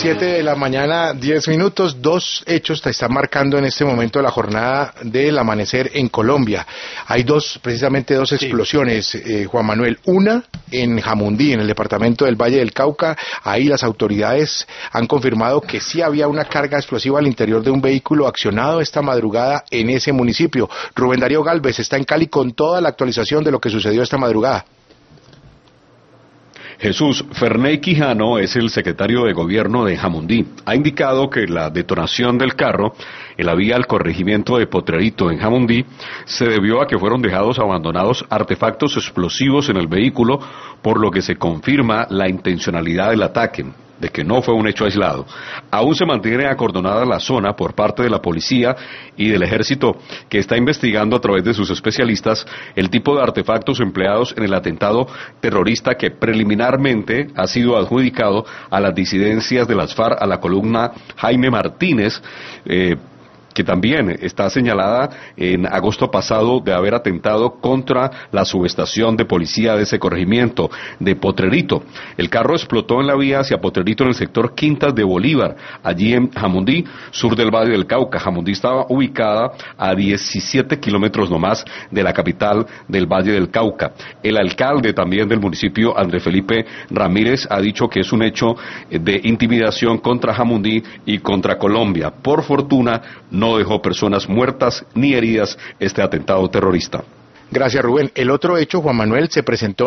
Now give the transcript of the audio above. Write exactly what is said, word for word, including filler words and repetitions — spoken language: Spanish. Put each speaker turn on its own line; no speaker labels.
siete de la mañana, diez minutos. Dos hechos te están marcando en este momento la jornada del amanecer en Colombia. Hay dos, precisamente dos explosiones, eh, Juan Manuel. Una en Jamundí, en el departamento del Valle del Cauca. Ahí las autoridades han confirmado que sí había una carga explosiva al interior de un vehículo accionado esta madrugada en ese municipio. Rubén Darío Galvez está en Cali con toda la actualización de lo que sucedió esta madrugada.
Jesús, Ferney Quijano es el secretario de gobierno de Jamundí. Ha indicado que la detonación del carro en la vía al corregimiento de Potrerito en Jamundí se debió a que fueron dejados abandonados artefactos explosivos en el vehículo, por lo que se confirma la intencionalidad del ataque, de que no fue un hecho aislado. Aún se mantiene acordonada la zona por parte de la policía y del ejército, que está investigando a través de sus especialistas el tipo de artefactos empleados en el atentado terrorista que preliminarmente ha sido adjudicado a las disidencias de las FARC, a la columna Jaime Martínez, eh, que también está señalada en agosto pasado de haber atentado contra la subestación de policía de ese corregimiento de Potrerito. El carro explotó en la vía hacia Potrerito en el sector Quintas de Bolívar, allí en Jamundí, sur del Valle del Cauca. Jamundí estaba ubicada a diecisiete kilómetros nomás de la capital del Valle del Cauca. El alcalde también del municipio, Andrés Felipe Ramírez, ha dicho que es un hecho de intimidación contra Jamundí y contra Colombia. Por fortuna, no No dejó personas muertas ni heridas este atentado terrorista.
Gracias, Rubén. El otro hecho, Juan Manuel, se presentó